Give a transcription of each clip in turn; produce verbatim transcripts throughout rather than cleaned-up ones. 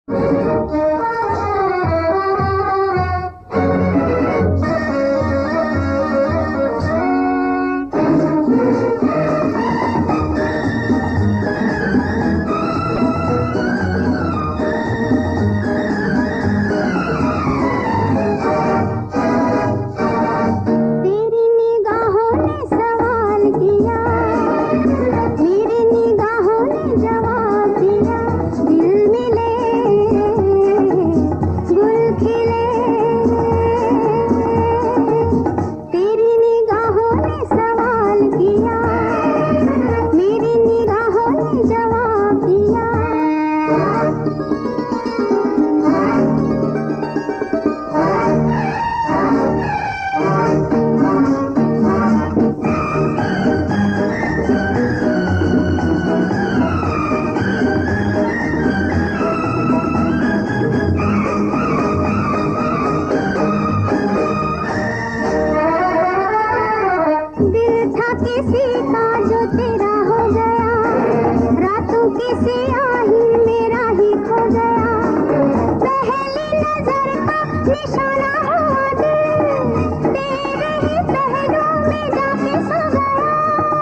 किसी का जो तेरा हो गया, रातों की सियाही मेरा ही खो गया। पहली नजर का निशाना हुआ दिल, तेरे ही पहलू में जाके सो गया।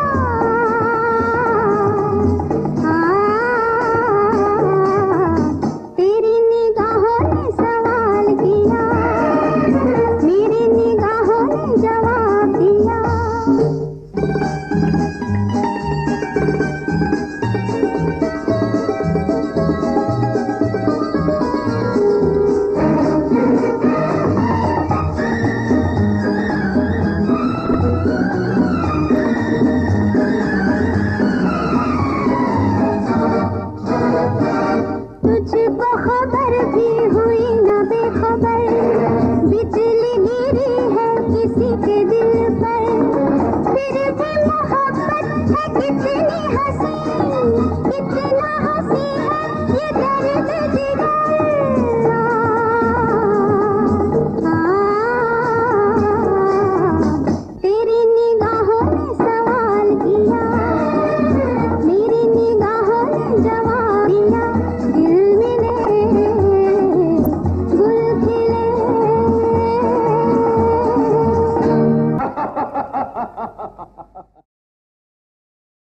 तेरी निगाहों ने सवाल किया, मेरी निगाहों ने जवाब दिया। तुझको खबर भी हुई न बेखबर, बिजली गिरी है किसी के दिल पर, फिर भी मोहब्बत है कितनी हंसी।